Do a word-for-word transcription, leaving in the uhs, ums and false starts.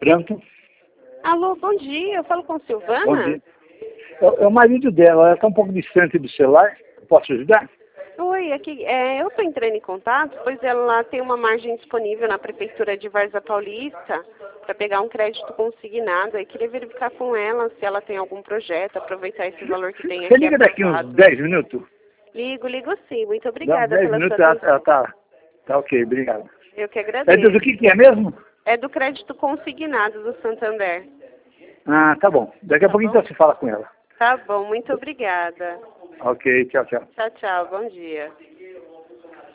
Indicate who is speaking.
Speaker 1: Pronto.
Speaker 2: Alô, bom dia. Eu falo com Silvana?
Speaker 1: Bom dia. É, é o marido dela, ela está um pouco distante do celular. Posso ajudar?
Speaker 2: Oi, aqui, é, eu estou entrando em contato, pois ela tem uma margem disponível na Prefeitura de Várzea Paulista para pegar um crédito consignado. Eu queria verificar com ela se ela tem algum projeto, aproveitar esse valor que tem
Speaker 1: Você
Speaker 2: aqui
Speaker 1: liga daqui uns
Speaker 2: aprovado.
Speaker 1: dez minutos?
Speaker 2: Ligo, ligo sim. Muito
Speaker 1: Dá uns
Speaker 2: obrigada
Speaker 1: dez
Speaker 2: pela
Speaker 1: minutos,
Speaker 2: sua
Speaker 1: ela,
Speaker 2: atenção.
Speaker 1: ela tá, tá ok, obrigado.
Speaker 2: Eu que
Speaker 1: É
Speaker 2: agradeço.
Speaker 1: do, do que que é mesmo?
Speaker 2: É do crédito consignado do Santander.
Speaker 1: Ah, tá bom. Daqui a
Speaker 2: Tá
Speaker 1: pouquinho
Speaker 2: bom?
Speaker 1: então você fala com ela.
Speaker 2: Tá bom, muito obrigada.
Speaker 1: Ok, tchau, tchau.
Speaker 2: Tchau, tchau. Bom dia.